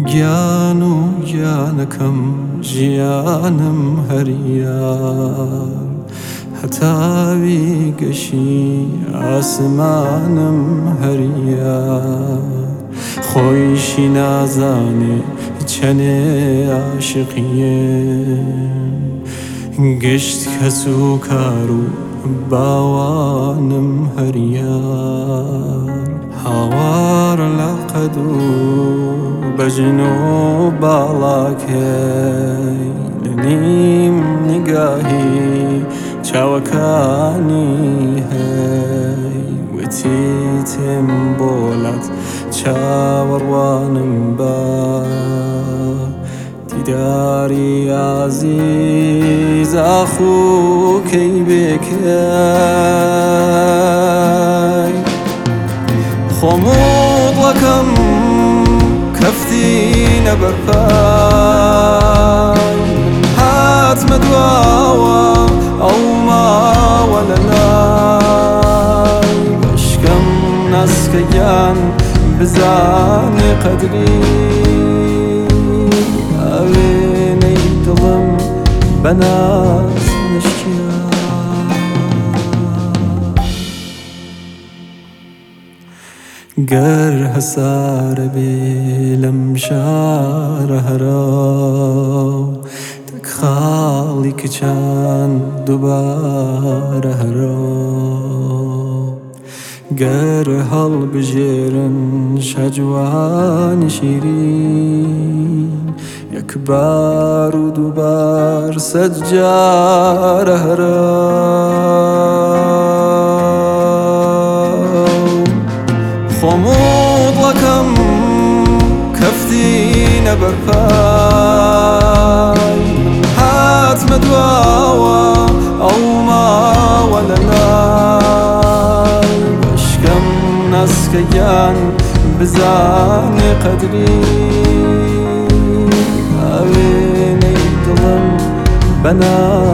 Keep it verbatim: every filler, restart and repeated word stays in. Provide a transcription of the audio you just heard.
گیان و گیانەکەم ژیانم هەریار هەتاوی گەشی ئاسمانم هەریار خۆیشی نازانێ چەنێ عاشقیم گشت کەس و کار و باوانم هەریار هاوار لە قەد و بەژن و باڵاکەی لە نیم نیگاهی چاوەکانی هەی وتی تێم بۆلات چاوەڕوانم بە دیداری عەزیز ئاخووکەی بێکەی خۆم و دڵەکەم کەفتینە بەرپای هاتمە دواوە ئەو ماوە لەلای بەشکەم ناسکە گیان بزانێ قەدری ئاوێنەی دڵم بەناز نشکیا گەر هەسارە بێ لەم شارە هەرا تەک خاڵی کچان دووبارە هەرا گەر هەڵبژێرن شەجوانی شیرین یەکبار و دووبار سەد جارە هەرا خۆم و دڵەکەم کەفتینە بەرپای هاتمە دواوە ئەو ماوە لەلای بەشکەم ناسکە گیان بزانێ قەدری ئاوێنەی دڵم بەناز